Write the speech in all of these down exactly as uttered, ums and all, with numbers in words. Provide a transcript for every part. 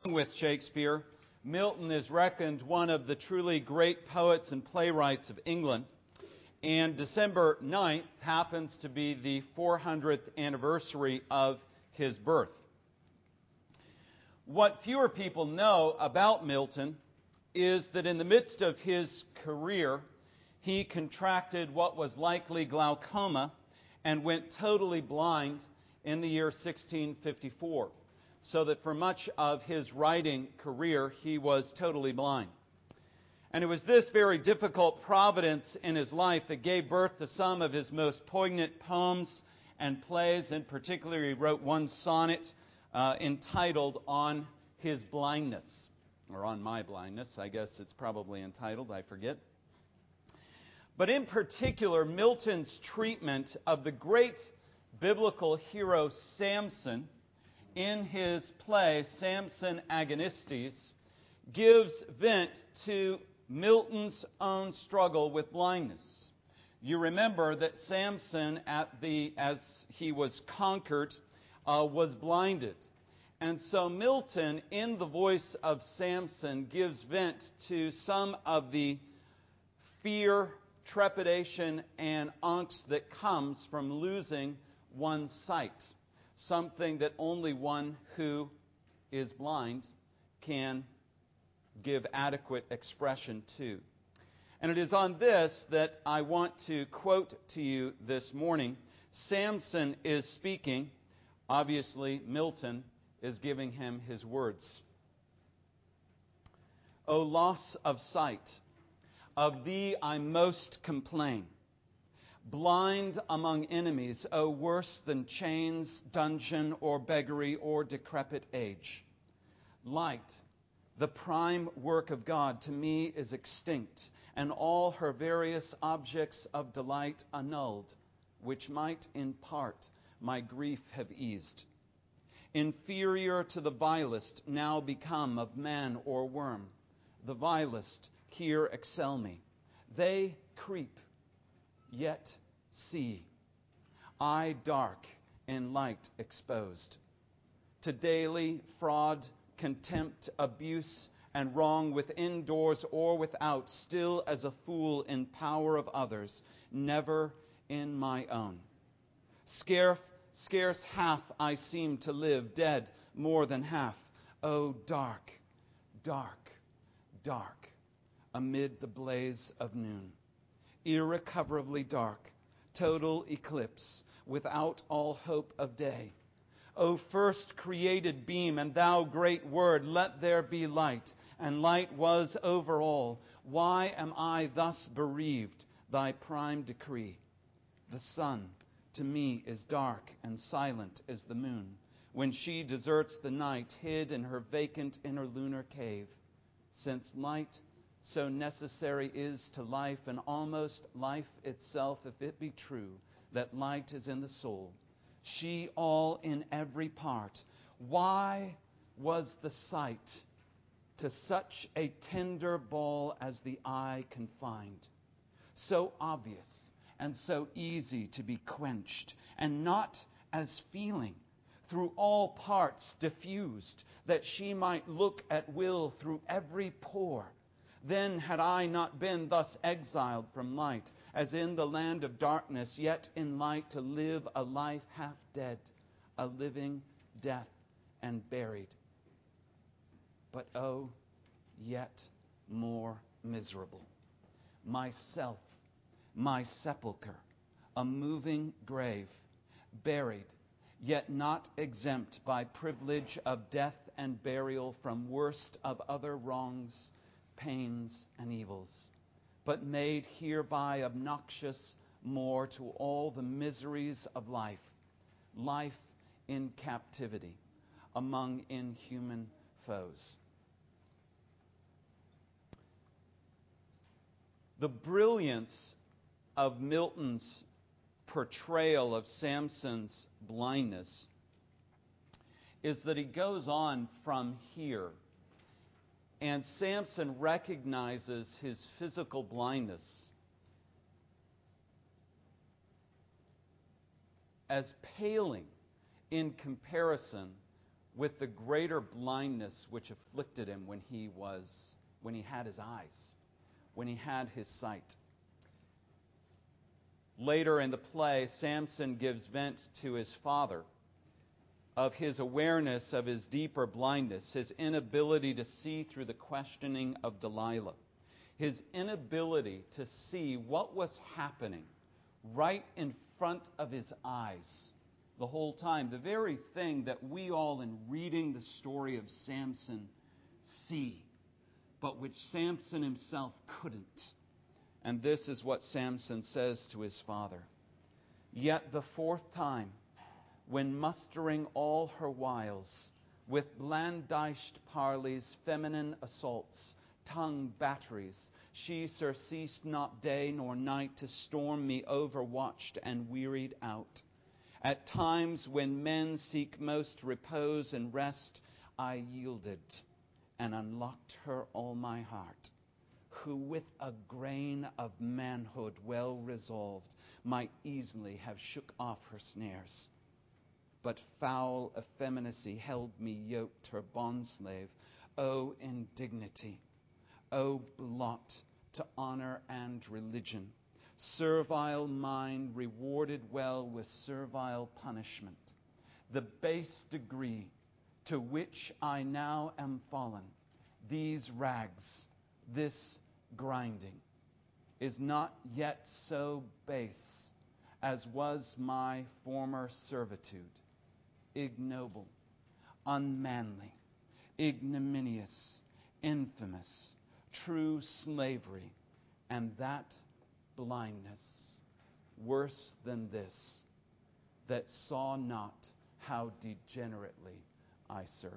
With Shakespeare, Milton is reckoned one of the truly great poets and playwrights of England, and December ninth happens to be the four hundredth anniversary of his birth. What fewer people know about Milton is that in the midst of his career, he contracted what was likely glaucoma and went totally blind in the year sixteen fifty-four. So that for much of his writing career, he was totally blind. And it was this very difficult providence in his life that gave birth to some of his most poignant poems and plays. In particular, he wrote one sonnet uh, entitled On His Blindness, or On My Blindness, I guess it's probably entitled, I forget. But in particular, Milton's treatment of the great biblical hero Samson in his play, Samson Agonistes, gives vent to Milton's own struggle with blindness. You remember that Samson, at the as he was conquered, uh, was blinded. And so Milton, in the voice of Samson, gives vent to some of the fear, trepidation, and angst that comes from losing one's sight. Something that only one who is blind can give adequate expression to. And it is on this that I want to quote to you this morning. Samson is speaking. Obviously, Milton is giving him his words. O loss of sight, of thee I most complain. Blind among enemies, oh, worse than chains, dungeon, or beggary, or decrepit age. Light, the prime work of God, to me is extinct, and all her various objects of delight annulled, which might in part my grief have eased. Inferior to the vilest now become of man or worm. The vilest here excel me. They creep, yet see, I dark in light exposed. To daily fraud, contempt, abuse, and wrong within doors or without, still as a fool in power of others, never in my own. Scarce, scarce half I seem to live, dead more than half. Oh, dark, dark, dark, amid the blaze of noon. Irrecoverably dark, total eclipse, without all hope of day. O first created beam, and thou great word, let there be light, and light was over all. Why am I thus bereaved thy prime decree? The sun to me is dark and silent as the moon, when she deserts the night, hid in her vacant inner lunar cave. Since light so necessary is to life, and almost life itself, if it be true that light is in the soul, she all in every part. Why was the sight to such a tender ball as the eye confined, so obvious and so easy to be quenched, and not as feeling through all parts diffused, that she might look at will through every pore? Then had I not been thus exiled from light, as in the land of darkness, yet in light to live a life half dead, a living death and buried. But oh, yet more miserable. Myself, my sepulchre, a moving grave, buried, yet not exempt by privilege of death and burial from worst of other wrongs, pains, and evils, but made hereby obnoxious more to all the miseries of life, life in captivity among inhuman foes. The brilliance of Milton's portrayal of Samson's blindness is that he goes on from here. And Samson recognizes his physical blindness as paling in comparison with the greater blindness which afflicted him when he was when he had his eyes, when he had his sight. Later in the play, Samson gives vent to his father of his awareness of his deeper blindness, his inability to see through the questioning of Delilah, his inability to see what was happening right in front of his eyes the whole time. The very thing that we all, in reading the story of Samson, see, but which Samson himself couldn't. And this is what Samson says to his father. Yet the fourth time, when mustering all her wiles, with blandished parleys, feminine assaults, tongue batteries, she surceased not day nor night to storm me overwatched and wearied out. At times when men seek most repose and rest, I yielded and unlocked her all my heart, who with a grain of manhood well resolved might easily have shook off her snares. But foul effeminacy held me yoked her bondslave. O indignity! O blot to honor and religion! Servile mind rewarded well with servile punishment. The base degree to which I now am fallen, these rags, this grinding, is not yet so base as was my former servitude, ignoble, unmanly, ignominious, infamous, true slavery, and that blindness, worse than this, that saw not how degenerately I served.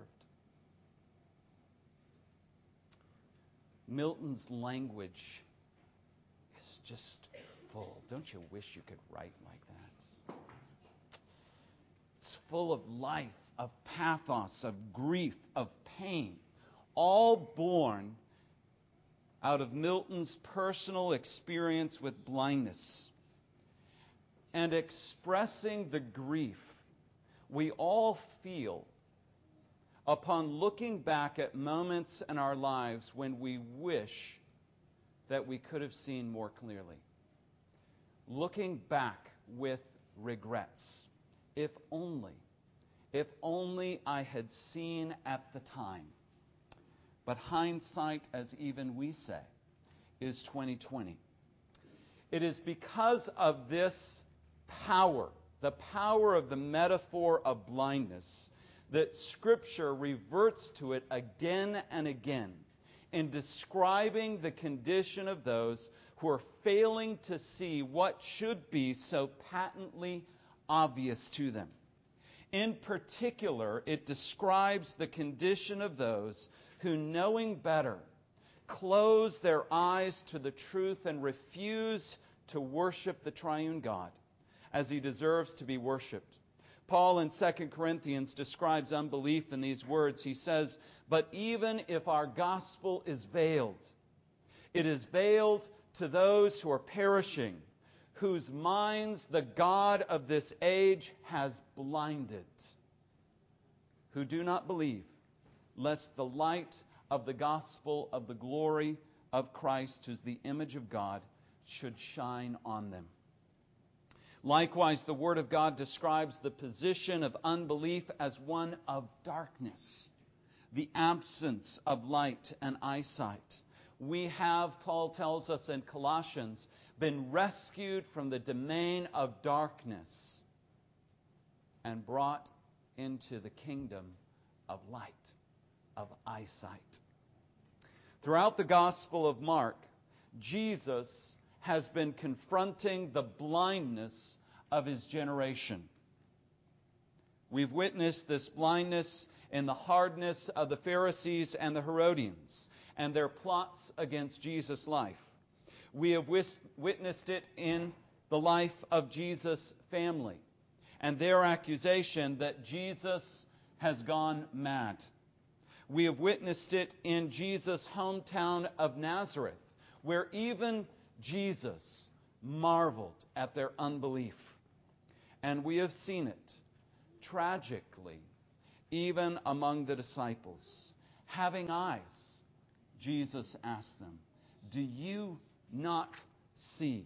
Milton's language is just full. Don't you wish you could write like that? It's full of life, of pathos, of grief, of pain, all born out of Milton's personal experience with blindness, and expressing the grief we all feel upon looking back at moments in our lives when we wish that we could have seen more clearly. Looking back with regrets. If only, if only I had seen at the time. But hindsight, as even we say, is twenty twenty. It is because of this power, the power of the metaphor of blindness, that Scripture reverts to it again and again in describing the condition of those who are failing to see what should be so patently obvious to them. In particular, it describes the condition of those who, knowing better, close their eyes to the truth and refuse to worship the triune God as He deserves to be worshipped. Paul in Second Corinthians describes unbelief in these words. He says, "But even if our gospel is veiled, it is veiled to those who are perishing, whose minds the God of this age has blinded, who do not believe, lest the light of the gospel of the glory of Christ, who's the image of God, should shine on them." Likewise, the Word of God describes the position of unbelief as one of darkness, the absence of light and eyesight. We have, Paul tells us in Colossians, been rescued from the domain of darkness and brought into the kingdom of light, of eyesight. Throughout the Gospel of Mark, Jesus has been confronting the blindness of His generation. We've witnessed this blindness in the hardness of the Pharisees and the Herodians and their plots against Jesus' life. We have wis- witnessed it in the life of Jesus' family and their accusation that Jesus has gone mad. We have witnessed it in Jesus' hometown of Nazareth, where even Jesus marveled at their unbelief. And we have seen it tragically even among the disciples. Having eyes, Jesus asked them, do you not see?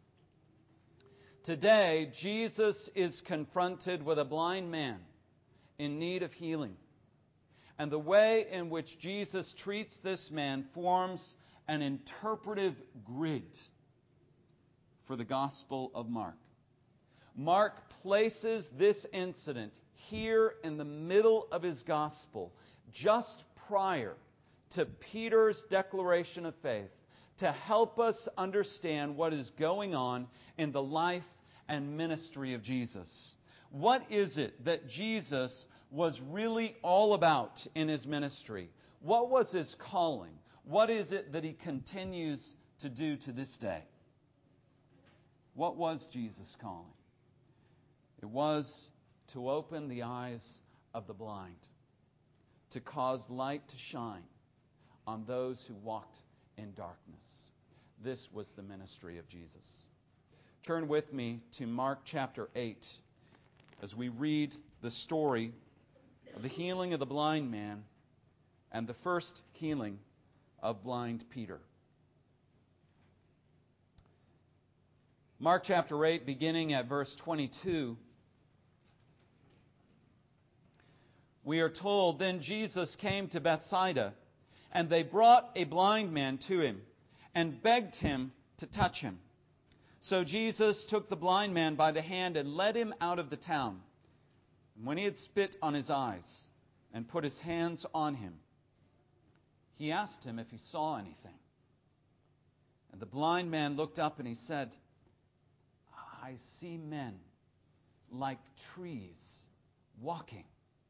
Today, Jesus is confronted with a blind man in need of healing. And the way in which Jesus treats this man forms an interpretive grid for the Gospel of Mark. Mark places this incident here in the middle of his Gospel, just prior to Peter's declaration of faith, to help us understand what is going on in the life and ministry of Jesus. What is it that Jesus was really all about in his ministry? What was his calling? What is it that he continues to do to this day? What was Jesus' calling? It was to open the eyes of the blind, to cause light to shine on those who walked in darkness. This was the ministry of Jesus. Turn with me to Mark chapter eight as we read the story of the healing of the blind man and the first healing of blind Peter. Mark chapter eight, beginning at verse twenty-two, we are told, Then Jesus came to Bethsaida, and they brought a blind man to him, and begged him to touch him. So Jesus took the blind man by the hand and led him out of the town. And when he had spit on his eyes and put his hands on him, he asked him if he saw anything. And the blind man looked up and he said, I see men like trees walking.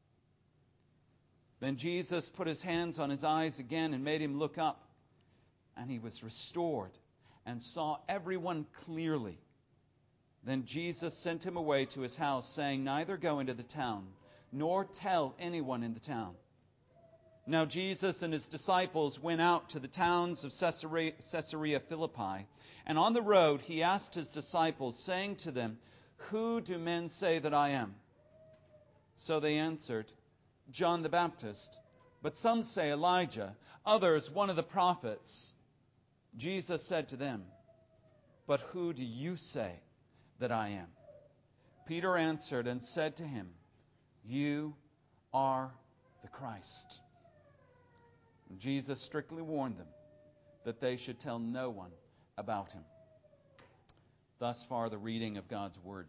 Then Jesus put his hands on his eyes again and made him look up. And he was restored and saw everyone clearly. Then Jesus sent him away to his house, saying, Neither go into the town, nor tell anyone in the town. Now Jesus and his disciples went out to the towns of Caesarea, Caesarea Philippi. And on the road he asked his disciples, saying to them, Who do men say that I am? So they answered, John the Baptist, but some say Elijah, others one of the prophets. Jesus said to them, But who do you say that I am? Peter answered and said to him, You are the Christ. And Jesus strictly warned them that they should tell no one about him. Thus far, the reading of God's Word.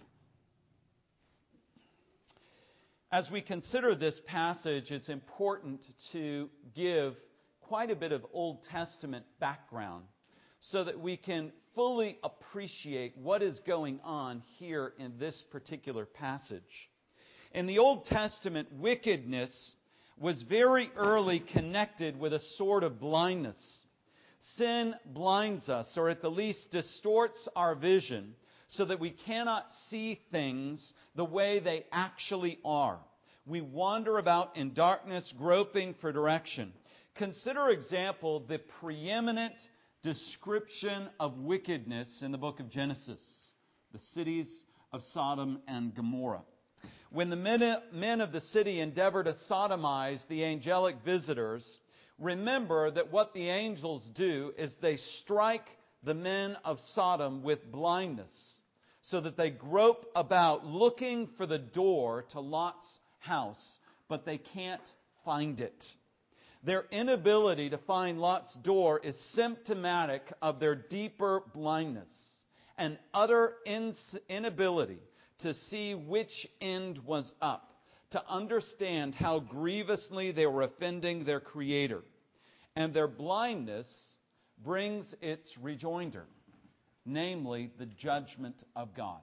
As we consider this passage, it's important to give quite a bit of Old Testament background so that we can fully appreciate what is going on here in this particular passage. In the Old Testament, wickedness was very early connected with a sort of blindness. Sin blinds us, or at the least distorts our vision, so that we cannot see things the way they actually are. We wander about in darkness, groping for direction. Consider, example, the preeminent description of wickedness in the book of Genesis, the cities of Sodom and Gomorrah. When the men, men of the city endeavor to sodomize the angelic visitors, remember that what the angels do is they strike the men of Sodom with blindness, so that they grope about looking for the door to Lot's house, but they can't find it. Their inability to find Lot's door is symptomatic of their deeper blindness, an utter inability to see which end was up, to understand how grievously they were offending their Creator. And their blindness brings its rejoinder, namely the judgment of God.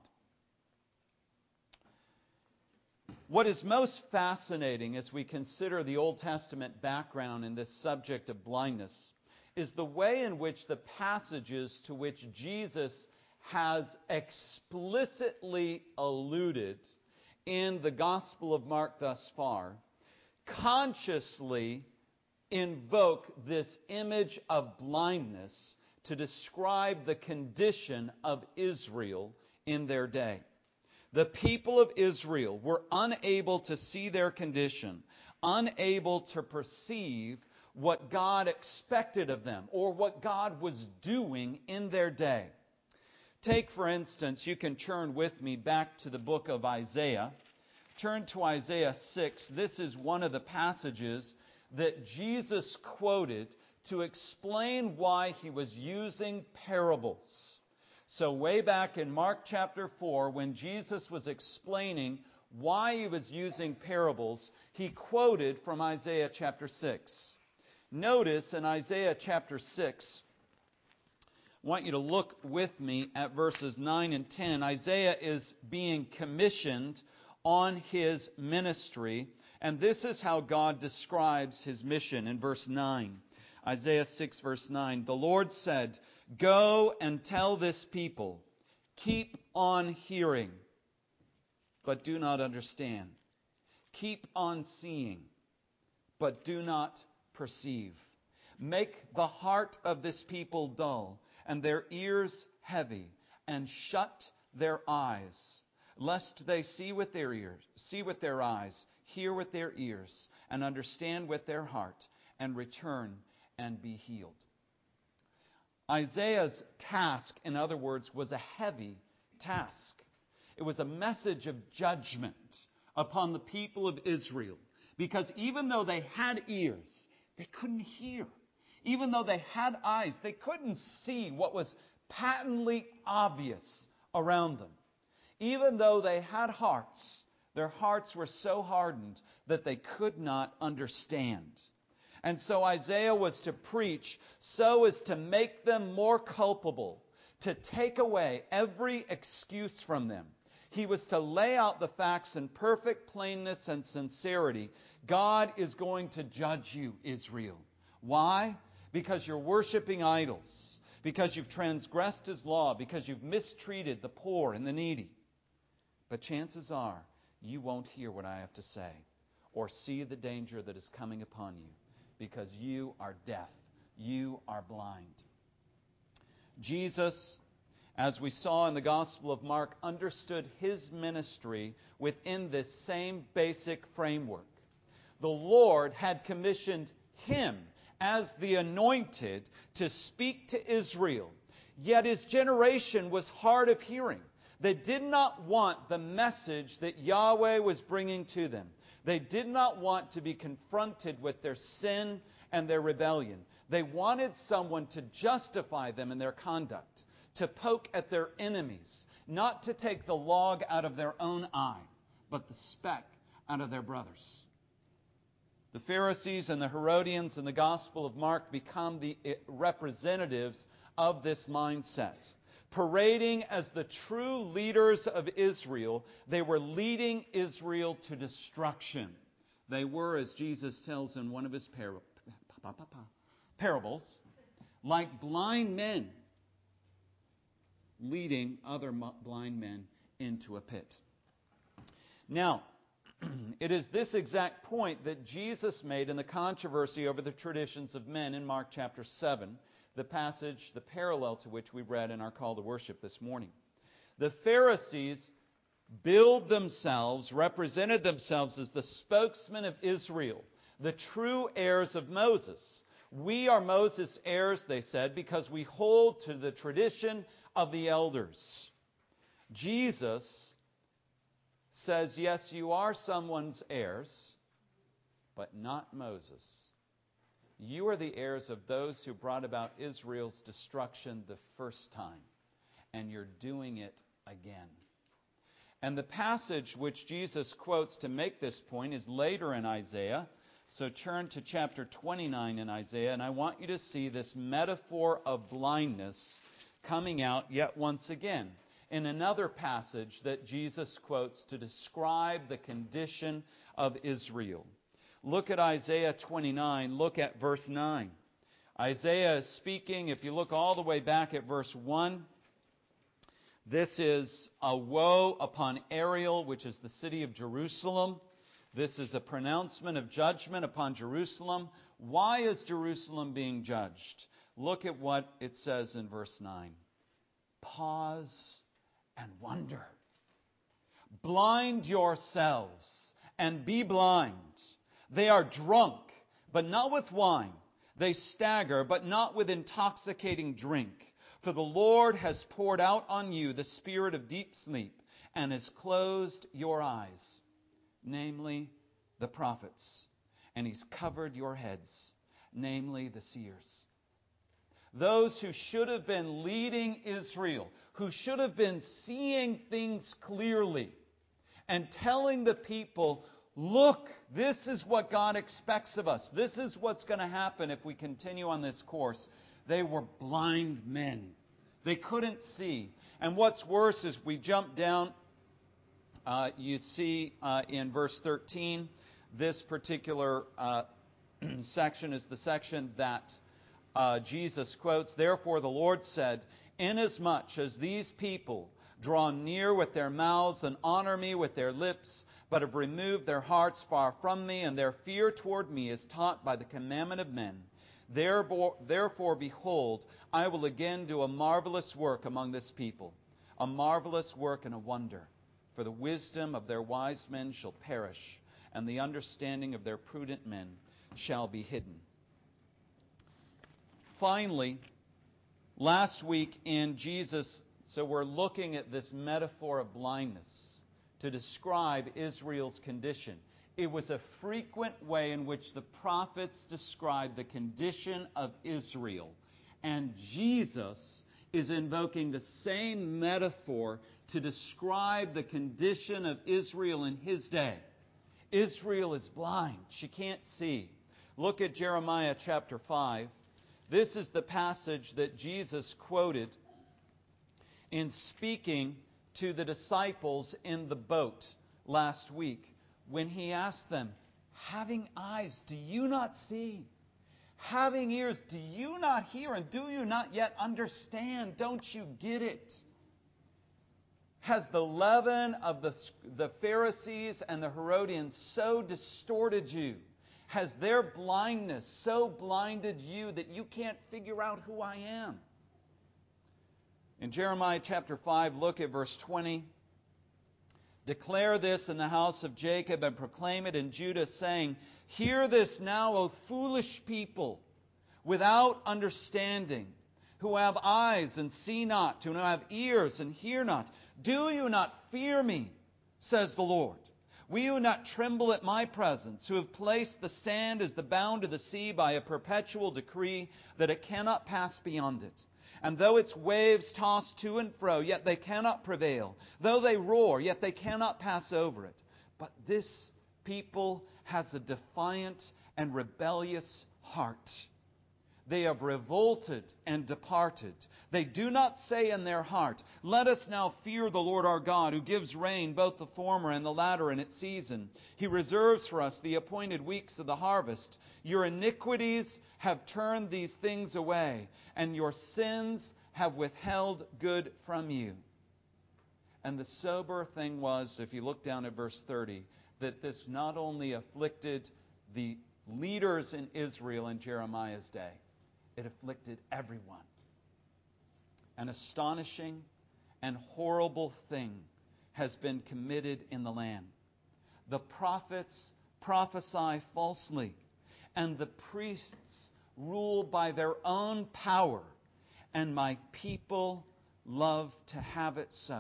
What is most fascinating as we consider the Old Testament background in this subject of blindness is the way in which the passages to which Jesus has explicitly alluded in the Gospel of Mark thus far consciously invoke this image of blindness to describe the condition of Israel in their day. The people of Israel were unable to see their condition unable to perceive what God expected of them or what God was doing in their day. Take, for instance, you can turn with me back to the book of Isaiah. Turn to Isaiah six. This is one of the passages that Jesus quoted to explain why he was using parables. So way back in Mark chapter four, when Jesus was explaining why he was using parables, he quoted from Isaiah chapter six. Notice in Isaiah chapter six, I want you to look with me at verses nine and ten. Isaiah is being commissioned on his ministry, and this is how God describes his mission in verse nine. Isaiah six verse nine, the Lord said, "Go and tell this people, keep on hearing, but do not understand. Keep on seeing, but do not perceive. Make the heart of this people dull, and their ears heavy, and shut their eyes, lest they see with their ears, see with their eyes, hear with their ears, and understand with their heart, and return and be healed." Isaiah's task, in other words, was a heavy task. It was a message of judgment upon the people of Israel. Because even though they had ears, they couldn't hear. Even though they had eyes, they couldn't see what was patently obvious around them. Even though they had hearts, their hearts were so hardened that they could not understand. And so Isaiah was to preach so as to make them more culpable, to take away every excuse from them. He was to lay out the facts in perfect plainness and sincerity. God is going to judge you, Israel. Why? Because you're worshiping idols, because you've transgressed His law, because you've mistreated the poor and the needy. But chances are you won't hear what I have to say or see the danger that is coming upon you, because you are deaf, you are blind. Jesus, as we saw in the Gospel of Mark, understood His ministry within this same basic framework. The Lord had commissioned Him as the anointed to speak to Israel, yet His generation was hard of hearing. They did not want the message that Yahweh was bringing to them. They did not want to be confronted with their sin and their rebellion. They wanted someone to justify them in their conduct, to poke at their enemies, not to take the log out of their own eye, but the speck out of their brother's. The Pharisees and the Herodians in the Gospel of Mark become the representatives of this mindset. Parading as the true leaders of Israel, they were leading Israel to destruction. They were, as Jesus tells in one of His par- parables, like blind men leading other blind men into a pit. Now, it is this exact point that Jesus made in the controversy over the traditions of men in Mark chapter seven, the passage, the parallel to which we read in our call to worship this morning. The Pharisees billed themselves, represented themselves as the spokesmen of Israel, the true heirs of Moses. We are Moses' heirs, they said, because we hold to the tradition of the elders. Jesus says, yes, you are someone's heirs, but not Moses. You are the heirs of those who brought about Israel's destruction the first time, and you're doing it again. And the passage which Jesus quotes to make this point is later in Isaiah. So turn to chapter twenty-nine in Isaiah, and I want you to see this metaphor of blindness coming out yet once again in another passage that Jesus quotes to describe the condition of Israel. Look at Isaiah twenty-nine. Look at verse nine. Isaiah is speaking, if you look all the way back at verse one, this is a woe upon Ariel, which is the city of Jerusalem. This is a pronouncement of judgment upon Jerusalem. Why is Jerusalem being judged? Look at what it says in verse nine. Pause and wonder. Blind yourselves and be blind. They are drunk, but not with wine. They stagger, but not with intoxicating drink. For the Lord has poured out on you the spirit of deep sleep and has closed your eyes, namely the prophets. And He's covered your heads, namely the seers. Those who should have been leading Israel, who should have been seeing things clearly and telling the people, look, this is what God expects of us. This is what's going to happen if we continue on this course. They were blind men. They couldn't see. And what's worse is we jump down. Uh, you see uh, in verse thirteen, this particular uh, section is the section that uh, Jesus quotes. Therefore the Lord said, inasmuch as these people draw near with their mouths and honor me with their lips, but have removed their hearts far from me, and their fear toward me is taught by the commandment of men. Therefore, therefore, behold, I will again do a marvelous work among this people, a marvelous work and a wonder. For the wisdom of their wise men shall perish, and the understanding of their prudent men shall be hidden. Finally, last week in Jesus, so we're looking at this metaphor of blindness to describe Israel's condition. It was a frequent way in which the prophets described the condition of Israel. And Jesus is invoking the same metaphor to describe the condition of Israel in His day. Israel is blind. She can't see. Look at Jeremiah chapter five. This is the passage that Jesus quoted in speaking to the disciples in the boat last week, when He asked them, having eyes, do you not see? Having ears, do you not hear? And do you not yet understand? Don't you get it? Has the leaven of the, the Pharisees and the Herodians so distorted you? Has their blindness so blinded you that you can't figure out who I am? In Jeremiah chapter five, look at verse twenty. Declare this in the house of Jacob and proclaim it in Judah, saying, hear this now, O foolish people, without understanding, who have eyes and see not, who have ears and hear not. Do you not fear me, says the Lord? Will you not tremble at my presence, who have placed the sand as the bound of the sea by a perpetual decree, that it cannot pass beyond it? And though its waves toss to and fro, yet they cannot prevail. Though they roar, yet they cannot pass over it. But this people has a defiant and rebellious heart. They have revolted and departed. They do not say in their heart, let us now fear the Lord our God, who gives rain, both the former and the latter in its season. He reserves for us the appointed weeks of the harvest. Your iniquities have turned these things away, and your sins have withheld good from you. And the sober thing was, if you look down at verse thirty, that this not only afflicted the leaders in Israel in Jeremiah's day, it afflicted everyone. An astonishing and horrible thing has been committed in the land. The prophets prophesy falsely, and the priests rule by their own power, and my people love to have it so.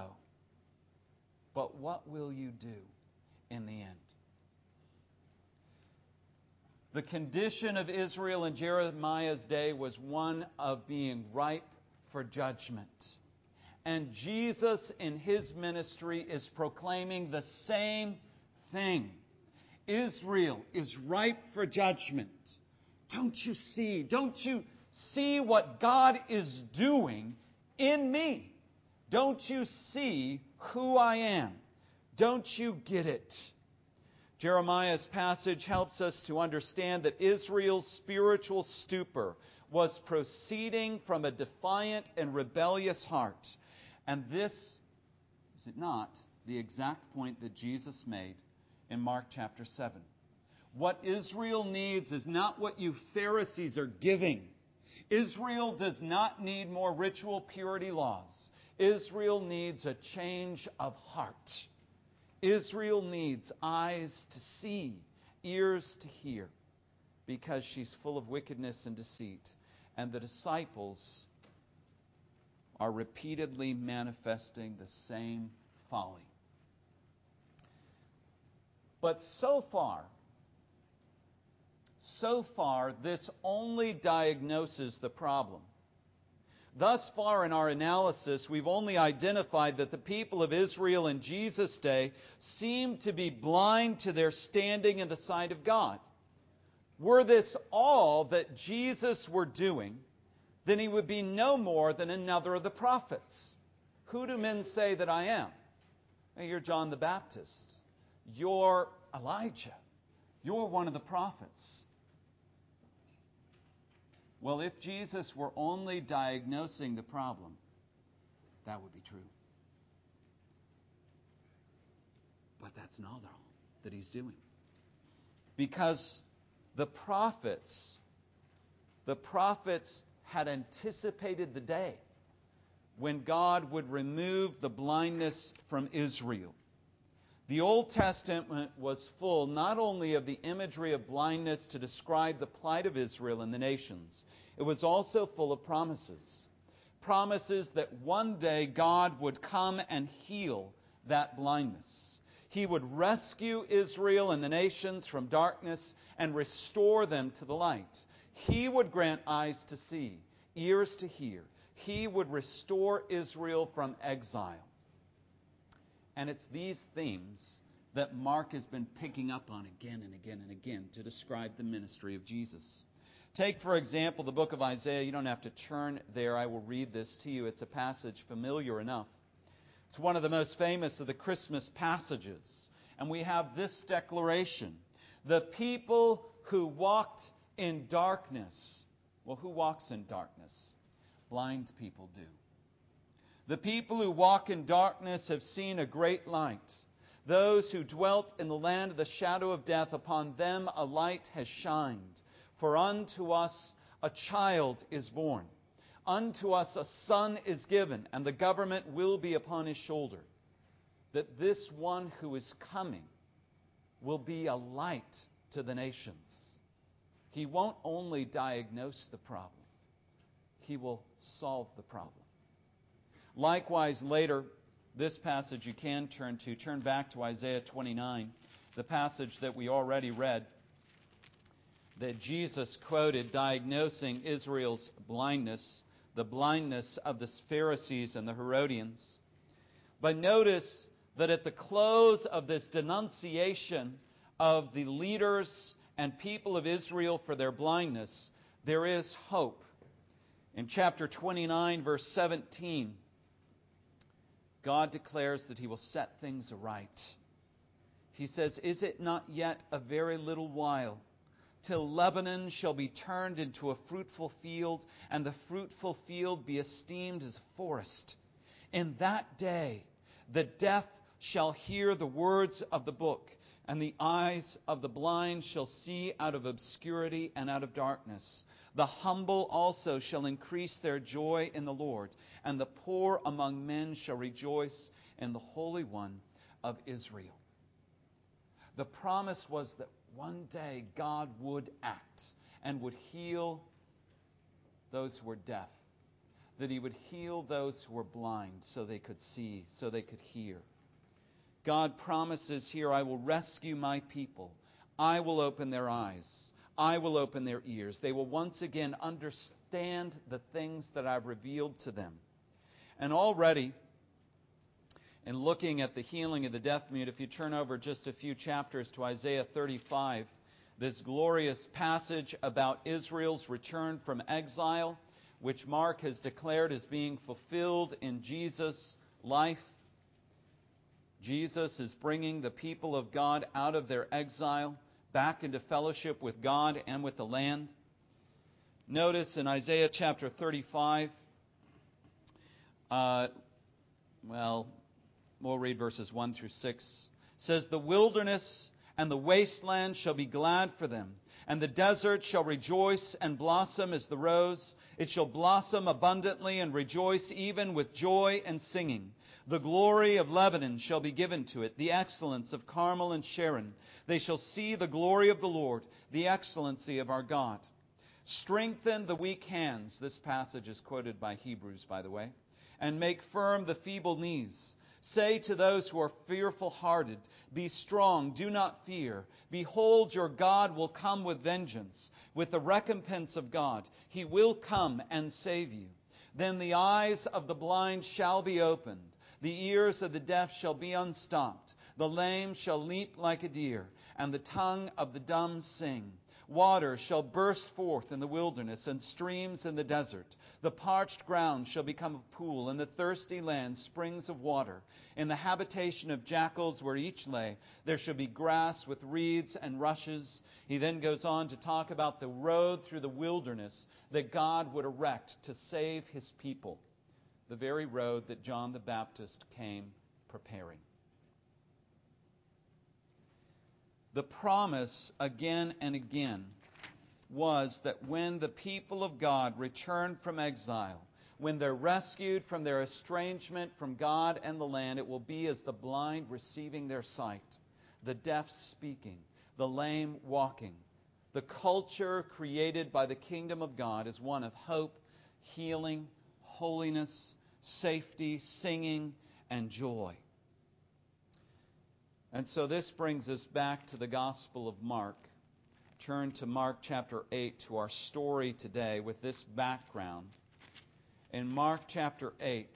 But what will you do in the end? The condition of Israel in Jeremiah's day was one of being ripe for judgment. And Jesus in His ministry is proclaiming the same thing. Israel is ripe for judgment. Don't you see? Don't you see what God is doing in me? Don't you see who I am? Don't you get it? Jeremiah's passage helps us to understand that Israel's spiritual stupor was proceeding from a defiant and rebellious heart. And this, is it not, the exact point that Jesus made in Mark chapter seven? What Israel needs is not what you Pharisees are giving. Israel does not need more ritual purity laws. Israel needs a change of heart. Israel needs eyes to see ears to hear, because she's full of wickedness and deceit. And the disciples are repeatedly manifesting the same folly. But so far, so far, this only diagnoses the problem. Thus far in our analysis, we've only identified that the people of Israel in Jesus' day seemed to be blind to their standing in the sight of God. Were this all that Jesus were doing, then he would be no more than another of the prophets. Who do men say that I am? Well, you're John the Baptist. You're Elijah. You're one of the prophets. Well, if Jesus were only diagnosing the problem, that would be true. But that's not all that he's doing. Because the prophets, the prophets had anticipated the day when God would remove the blindness from Israel. The Old Testament was full not only of the imagery of blindness to describe the plight of Israel and the nations, it was also full of promises. Promises that one day God would come and heal that blindness. He would rescue Israel and the nations from darkness and restore them to the light. He would grant eyes to see, ears to hear. He would restore Israel from exile. And it's these themes that Mark has been picking up on again and again and again to describe the ministry of Jesus. Take, for example, the book of Isaiah. You don't have to turn there. I will read this to you. It's a passage familiar enough. It's one of the most famous of the Christmas passages. And we have this declaration. The people who walked in darkness. Well, who walks in darkness? Blind people do. The people who walk in darkness have seen a great light. Those who dwelt in the land of the shadow of death, upon them a light has shined. For unto us a child is born. Unto us a son is given, and the government will be upon his shoulder. That this one who is coming will be a light to the nations. He won't only diagnose the problem, he will solve the problem. Likewise, later, this passage you can turn to. Turn back to Isaiah twenty-nine, the passage that we already read, that Jesus quoted, diagnosing Israel's blindness, the blindness of the Pharisees and the Herodians. But notice that at the close of this denunciation of the leaders and people of Israel for their blindness, there is hope. In chapter twenty-nine, verse seventeen, God declares that He will set things aright. He says, "Is it not yet a very little while, till Lebanon shall be turned into a fruitful field, and the fruitful field be esteemed as a forest? In that day the deaf shall hear the words of the book, and the eyes of the blind shall see out of obscurity and out of darkness. The humble also shall increase their joy in the Lord, and the poor among men shall rejoice in the Holy One of Israel." The promise was that one day God would act and would heal those who were deaf, that He would heal those who were blind so they could see, so they could hear. God promises here, "I will rescue my people. I will open their eyes. I will open their ears. They will once again understand the things that I've revealed to them." And already, in looking at the healing of the deaf mute, if you turn over just a few chapters to Isaiah thirty-five, this glorious passage about Israel's return from exile, which Mark has declared as being fulfilled in Jesus' life. Jesus is bringing the people of God out of their exile, back into fellowship with God and with the land. Notice in Isaiah chapter thirty-five, uh, well, we'll read verses one through six. It says, "The wilderness and the wasteland shall be glad for them, And the desert shall rejoice and blossom as the rose. It shall blossom abundantly and rejoice even with joy and singing. The glory of Lebanon shall be given to it, the excellence of Carmel and Sharon. They shall see the glory of the Lord, the excellency of our God. Strengthen the weak hands. This passage is quoted by Hebrews, by the way. And make firm the feeble knees. Say to those who are fearful-hearted, be strong, do not fear. Behold, your God will come with vengeance, with the recompense of God. He will come and save you. Then the eyes of the blind shall be opened. The ears of the deaf shall be unstopped. The lame shall leap like a deer, and the tongue of the dumb sing. Water shall burst forth in the wilderness, and streams in the desert. The parched ground shall become a pool, and the thirsty land springs of water. In the habitation of jackals where each lay, there shall be grass with reeds and rushes. He then goes on to talk about the road through the wilderness that God would erect to save His people. The very road that John the Baptist came preparing. The promise again and again was that when the people of God return from exile, when they're rescued from their estrangement from God and the land, it will be as the blind receiving their sight, the deaf speaking, the lame walking. The culture created by the kingdom of God is one of hope, healing, holiness, safety, singing, and joy. And so this brings us back to the Gospel of Mark. Turn to Mark chapter eight, to our story today with this background. In Mark chapter eight,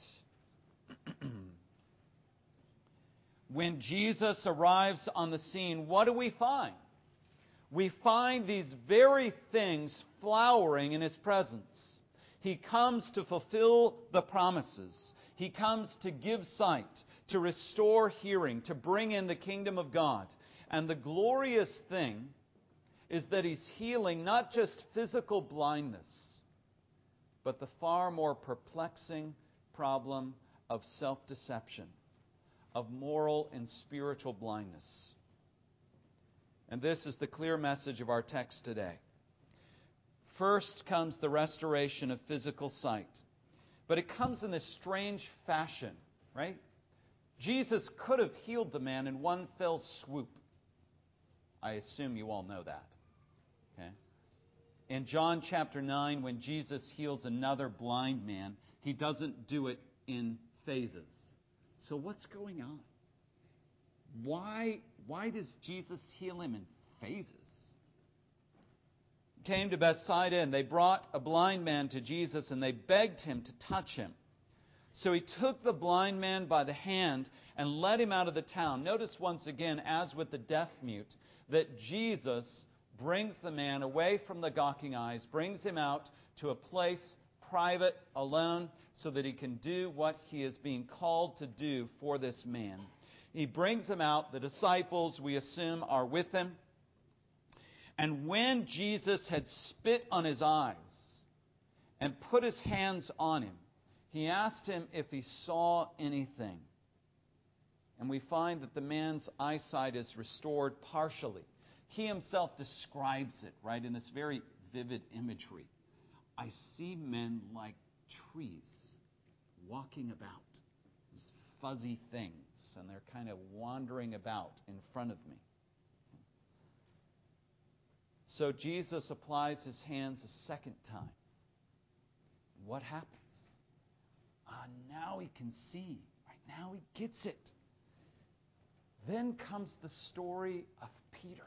when Jesus arrives on the scene, what do we find? We find these very things flowering in His presence. He comes to fulfill the promises. He comes to give sight, to restore hearing, to bring in the kingdom of God. And the glorious thing is that He's healing not just physical blindness, but the far more perplexing problem of self-deception, of moral and spiritual blindness. And this is the clear message of our text today. First comes the restoration of physical sight. But it comes in this strange fashion, right? Jesus could have healed the man in one fell swoop. I assume you all know that. Okay? In John chapter nine, when Jesus heals another blind man, He doesn't do it in phases. So what's going on? Why, why does Jesus heal him in phases? Came to Bethsaida, and they brought a blind man to Jesus, and they begged Him to touch him. So He took the blind man by the hand and led him out of the town. Notice once again, as with the deaf mute, that Jesus brings the man away from the gawking eyes, brings him out to a place private, alone, so that he can do what he is being called to do for this man. He brings him out. The disciples, we assume, are with him. And when Jesus had spit on his eyes and put His hands on him, He asked him if he saw anything. And we find that the man's eyesight is restored partially. He himself describes it, right, in this very vivid imagery. I see men like trees walking about, these fuzzy things, and they're kind of wandering about in front of me. So Jesus applies His hands a second time. What happens? Ah, now he can see. Right now he gets it. Then comes the story of Peter.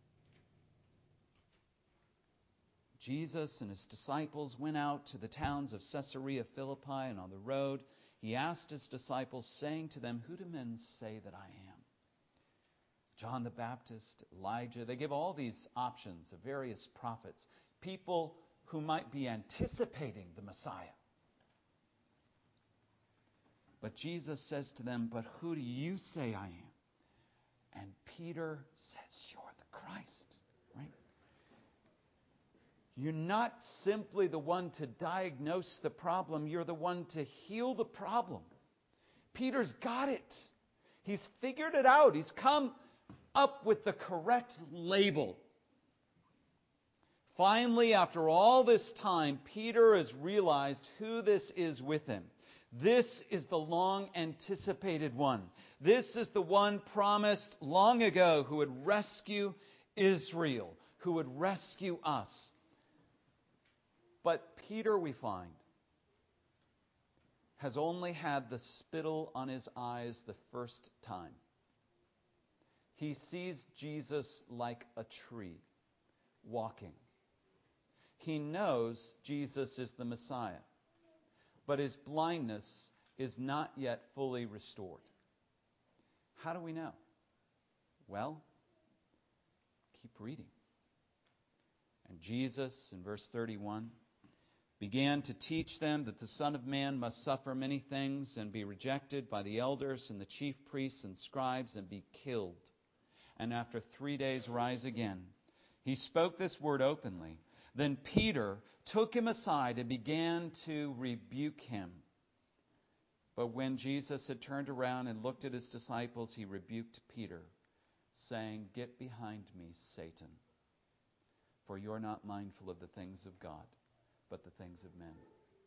Jesus and His disciples went out to the towns of Caesarea Philippi, and on the road He asked His disciples, saying to them, "Who do men say that I am?" John the Baptist, Elijah. They give all these options of various prophets, people who might be anticipating the Messiah. But Jesus says to them, "But who do you say I am?" And Peter says, "You're the Christ." Right? You're not simply the one to diagnose the problem. You're the one to heal the problem. Peter's got it. He's figured it out. He's come up with the correct label. Finally, after all this time, Peter has realized who this is with him. This is the long anticipated one. This is the one promised long ago who would rescue Israel, who would rescue us. But Peter, we find, has only had the spittle on his eyes the first time. He sees Jesus like a tree walking. He knows Jesus is the Messiah, but his blindness is not yet fully restored. How do we know? Well, keep reading. And Jesus, in verse thirty-one, began to teach them that the Son of Man must suffer many things and be rejected by the elders and the chief priests and scribes and be killed, and after three days rise again. He spoke this word openly. Then Peter took him aside and began to rebuke him. But when Jesus had turned around and looked at his disciples, he rebuked Peter, saying, "Get behind me, Satan, for you're not mindful of the things of God, but the things of men."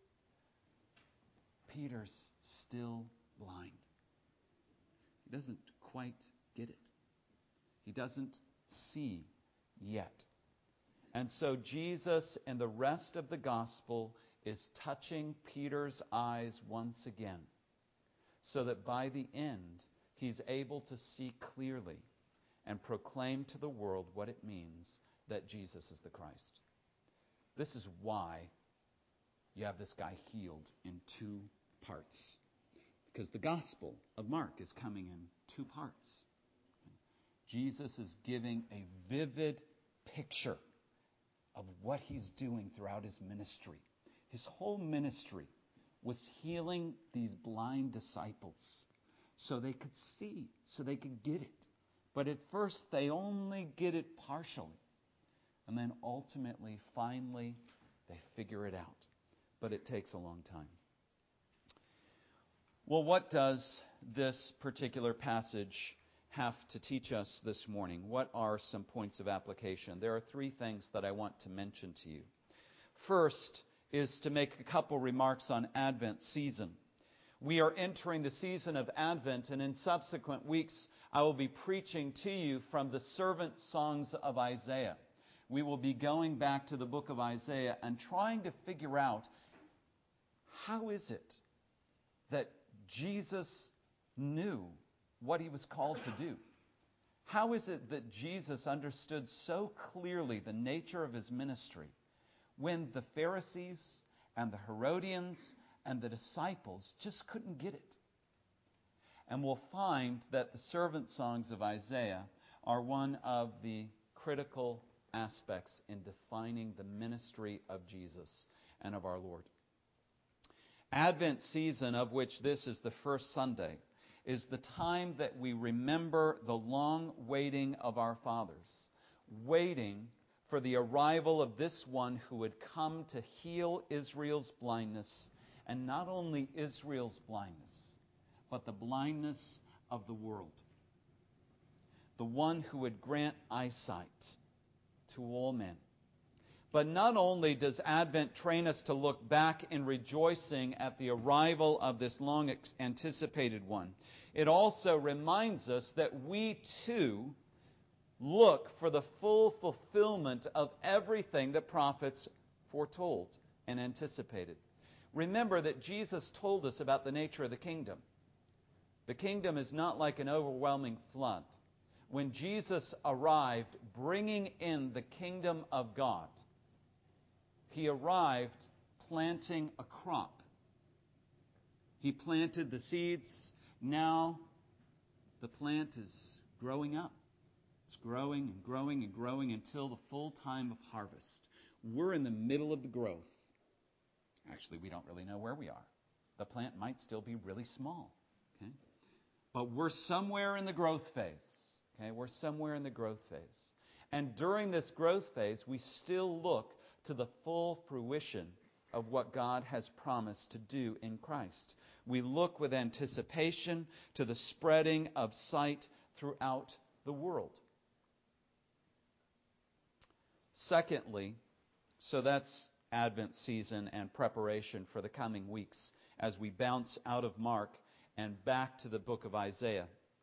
Peter's still blind. He doesn't quite get it. He doesn't see yet. And so Jesus and the rest of the gospel is touching Peter's eyes once again, so that by the end he's able to see clearly and proclaim to the world what it means that Jesus is the Christ. This is why you have this guy healed in two parts, because the Gospel of Mark is coming in two parts. Jesus is giving a vivid picture of what he's doing throughout his ministry. His whole ministry was healing these blind disciples so they could see, so they could get it. But at first, they only get it partially. And then ultimately, finally, they figure it out. But it takes a long time. Well, what does this particular passage have to teach us this morning? What are some points of application? There are three things that I want to mention to you. First is to make a couple remarks on Advent season. We are entering the season of Advent, and in subsequent weeks, I will be preaching to you from the servant songs of Isaiah. We will be going back to the book of Isaiah and trying to figure out, how is it that Jesus knew what he was called to do? How is it that Jesus understood so clearly the nature of his ministry when the Pharisees and the Herodians and the disciples just couldn't get it? And we'll find that the servant songs of Isaiah are one of the critical aspects in defining the ministry of Jesus and of our Lord. Advent season, of which this is the first Sunday, is the time that we remember the long waiting of our fathers, waiting for the arrival of this one who would come to heal Israel's blindness, and not only Israel's blindness, but the blindness of the world. The one who would grant eyesight to all men. But not only does Advent train us to look back in rejoicing at the arrival of this long anticipated one, it also reminds us that we too look for the full fulfillment of everything the prophets foretold and anticipated. Remember that Jesus told us about the nature of the kingdom. The kingdom is not like an overwhelming flood. When Jesus arrived bringing in the kingdom of God, he arrived planting a crop. He planted the seeds. Now the plant is growing up. It's growing and growing and growing until the full time of harvest. We're in the middle of the growth. Actually, we don't really know where we are. The plant might still be really small. Okay? But we're somewhere in the growth phase. Okay? We're somewhere in the growth phase. And during this growth phase, we still look to the full fruition of what God has promised to do in Christ. We look with anticipation to the spreading of sight throughout the world. Secondly, So that's Advent season and preparation for the coming weeks as we bounce out of Mark and back to the book of Isaiah.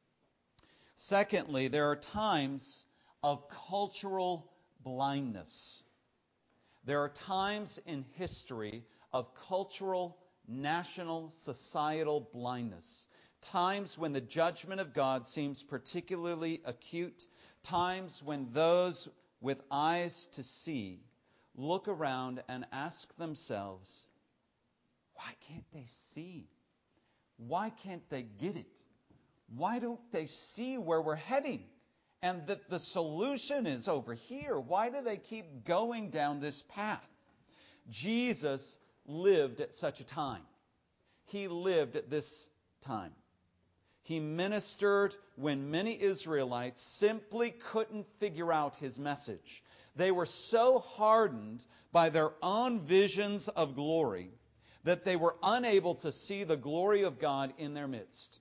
Secondly, there are times of cultural blindness. There are times in history of cultural, national, societal blindness. Times when the judgment of God seems particularly acute. Times when those with eyes to see look around and ask themselves, why can't they see? Why can't they get it? Why don't they see where we're heading? And that the solution is over here. Why do they keep going down this path? Jesus lived at such a time. He lived at this time. He ministered when many Israelites simply couldn't figure out His message. They were so hardened by their own visions of glory that they were unable to see the glory of God in their midst.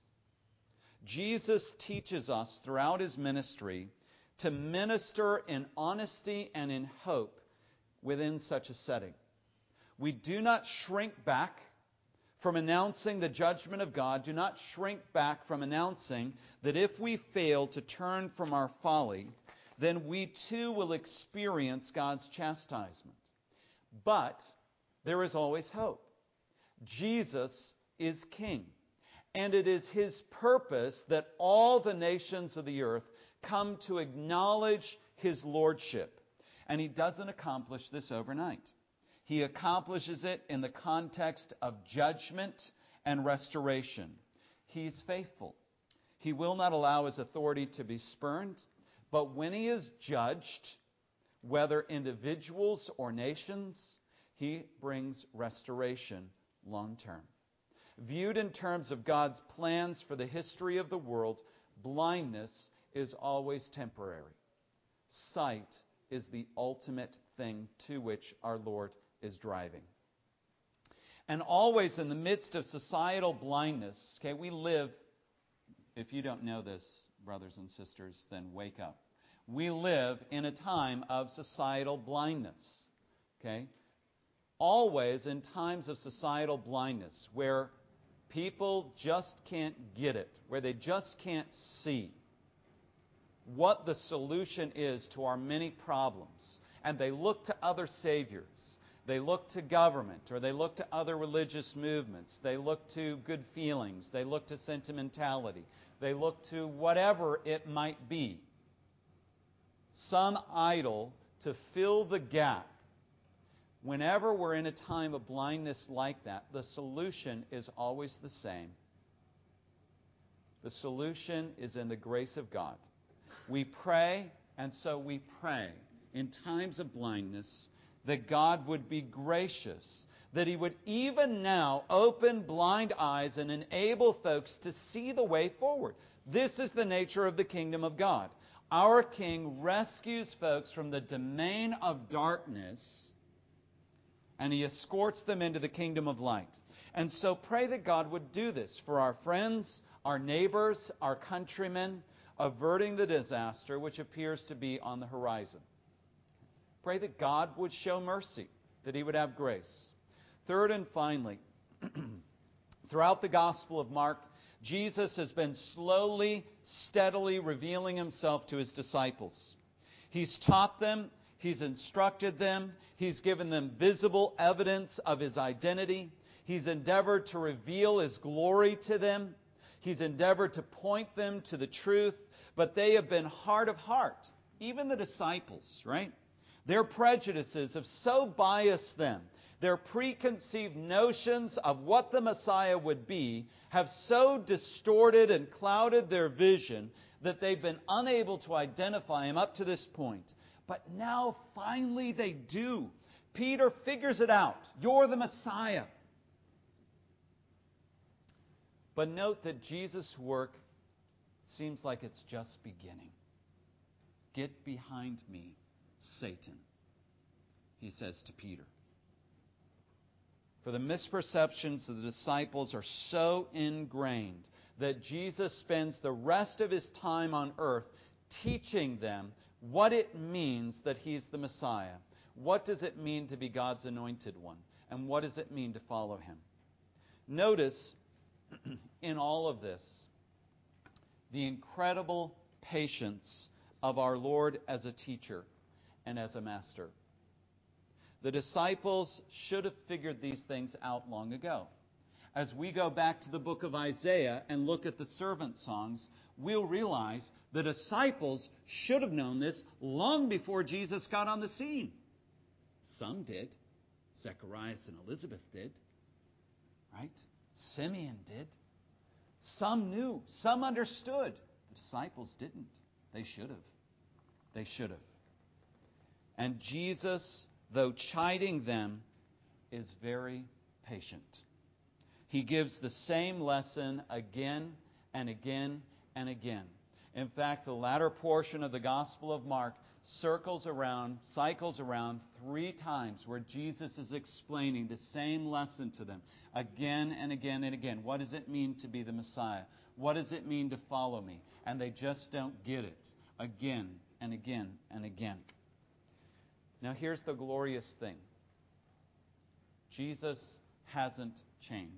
Jesus teaches us throughout His ministry to minister in honesty and in hope within such a setting. We do not shrink back from announcing the judgment of God. Do not shrink back from announcing that if we fail to turn from our folly, then we too will experience God's chastisement. But there is always hope. Jesus is King. And it is His purpose that all the nations of the earth come to acknowledge His lordship. And He doesn't accomplish this overnight. He accomplishes it in the context of judgment and restoration. He's faithful. He will not allow His authority to be spurned. But when He is judged, whether individuals or nations, He brings restoration long term. Viewed in terms of God's plans for the history of the world, blindness is always temporary. Sight is the ultimate thing to which our Lord is driving. And always in the midst of societal blindness, okay, we live, if you don't know this, brothers and sisters, then wake up. We live in a time of societal blindness, okay? Always in times of societal blindness where people just can't get it, where they just can't see what the solution is to our many problems. And they look to other saviors. They look to government, or they look to other religious movements. They look to good feelings. They look to sentimentality. They look to whatever it might be. Some idol to fill the gap. Whenever we're in a time of blindness like that, the solution is always the same. The solution is in the grace of God. We pray, and so we pray in times of blindness that God would be gracious, that He would even now open blind eyes and enable folks to see the way forward. This is the nature of the kingdom of God. Our King rescues folks from the domain of darkness, and He escorts them into the kingdom of light. And so pray that God would do this for our friends, our neighbors, our countrymen, averting the disaster which appears to be on the horizon. Pray that God would show mercy, that He would have grace. Third and finally, throughout the Gospel of Mark, Jesus has been slowly, steadily revealing Himself to His disciples. He's taught them, He's instructed them, He's given them visible evidence of His identity. He's endeavored to reveal His glory to them. He's endeavored to point them to the truth, but they have been hard of heart. Even the disciples, right? Their prejudices have so biased them. Their preconceived notions of what the Messiah would be have so distorted and clouded their vision that they've been unable to identify Him up to this point. But now, finally, they do. Peter figures it out. You're the Messiah. But note that Jesus' work seems like it's just beginning. Get behind me, Satan, He says to Peter. For the misperceptions of the disciples are so ingrained that Jesus spends the rest of His time on earth teaching them what it means that He's the Messiah, What does it mean to be God's anointed one? And what does it mean to follow Him? Notice in all of this the incredible patience of our Lord as a teacher and as a master. The disciples should have figured these things out long ago. As we go back to the book of Isaiah and look at the servant songs, we'll realize the disciples should have known this long before Jesus got on the scene. Some did. Zacharias and Elizabeth did. Right? Simeon did. Some knew. Some understood. The disciples didn't. They should have. They should have. And Jesus, though chiding them, is very patient. He gives the same lesson again and again and again. In fact, the latter portion of the Gospel of Mark circles around, cycles around three times where Jesus is explaining the same lesson to them again and again and again. What does it mean to be the Messiah? What does it mean to follow me? And they just don't get it again and again and again. Now here's the glorious thing. Jesus hasn't changed.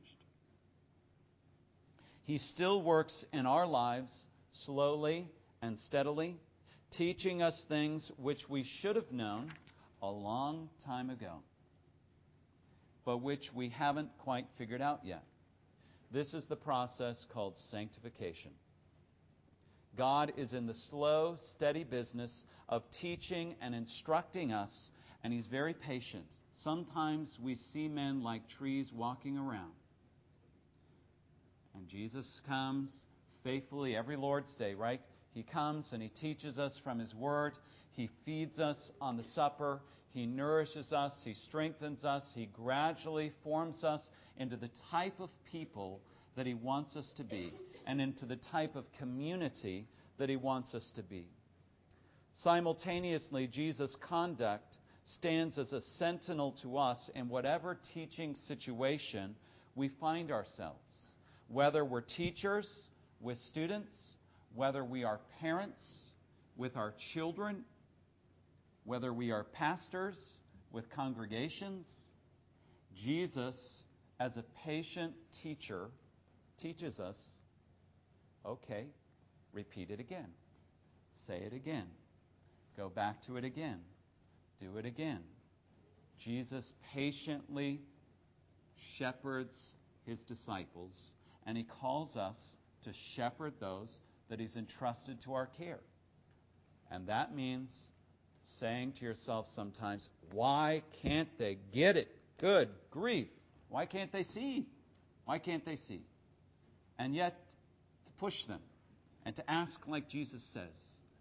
He still works in our lives slowly and steadily, teaching us things which we should have known a long time ago, but which we haven't quite figured out yet. This is the process called sanctification. God is in the slow, steady business of teaching and instructing us, and He's very patient. Sometimes we see men like trees walking around. And Jesus comes faithfully every Lord's Day, right? He comes and He teaches us from His Word. He feeds us on the supper. He nourishes us. He strengthens us. He gradually forms us into the type of people that He wants us to be and into the type of community that He wants us to be. Simultaneously, Jesus' conduct stands as a sentinel to us in whatever teaching situation we find ourselves. Whether we're teachers with students, whether we are parents with our children, whether we are pastors with congregations, Jesus, as a patient teacher, teaches us, okay, repeat it again. Say it again. Go back to it again. Do it again. Jesus patiently shepherds His disciples, and He calls us to shepherd those that He's entrusted to our care. And that means saying to yourself sometimes, why can't they get it? Good grief. Why can't they see? Why can't they see? And yet, to push them and to ask like Jesus says,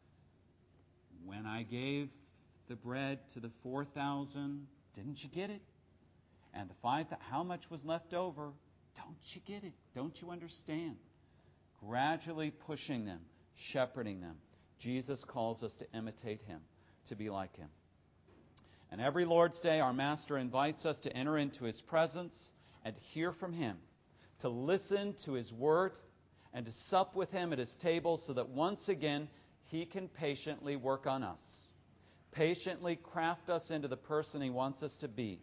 when I gave the bread to the four thousand, didn't you get it? And the five, how much was left over? Don't you get it? Don't you understand? Gradually pushing them, shepherding them. Jesus calls us to imitate Him, to be like Him. And every Lord's Day, our Master invites us to enter into His presence and to hear from Him, to listen to His Word, and to sup with Him at His table so that once again He can patiently work on us, patiently craft us into the person He wants us to be.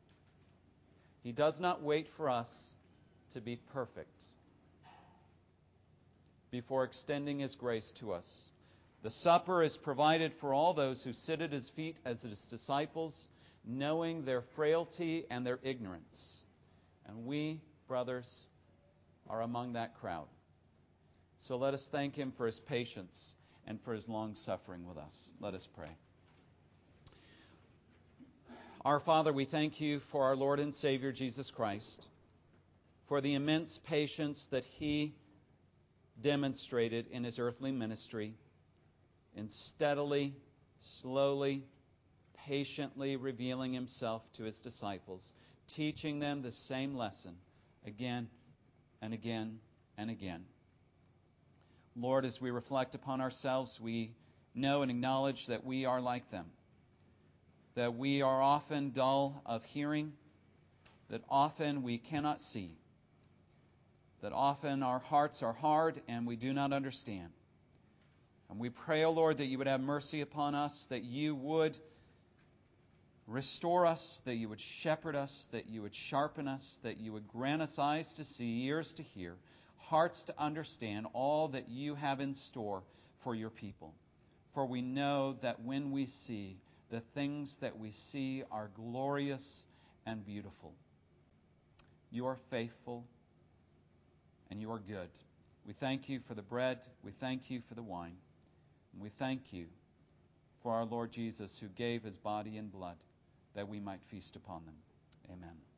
He does not wait for us to be perfect before extending His grace to us. The supper is provided for all those who sit at His feet as His disciples, knowing their frailty and their ignorance. And we, brothers, are among that crowd. So let us thank Him for His patience and for His long suffering with us. Let us pray. Our Father, we thank You for our Lord and Savior Jesus Christ, for the immense patience that He demonstrated in His earthly ministry, in steadily, slowly, patiently revealing Himself to His disciples, teaching them the same lesson again and again and again. Lord, as we reflect upon ourselves, we know and acknowledge that we are like them, that we are often dull of hearing, that often we cannot see, that often our hearts are hard and we do not understand. And we pray, O Lord, that You would have mercy upon us, that You would Restore us, that you would shepherd us, that you would sharpen us, that you would grant us eyes to see, ears to hear, hearts to understand all that you have in store for your people. For we know that when we see, the things that we see are glorious and beautiful. You are faithful and you are good. We thank you for the bread. We thank you for the wine. And we thank you for our Lord Jesus, who gave his body and blood that we might feast upon them. Amen.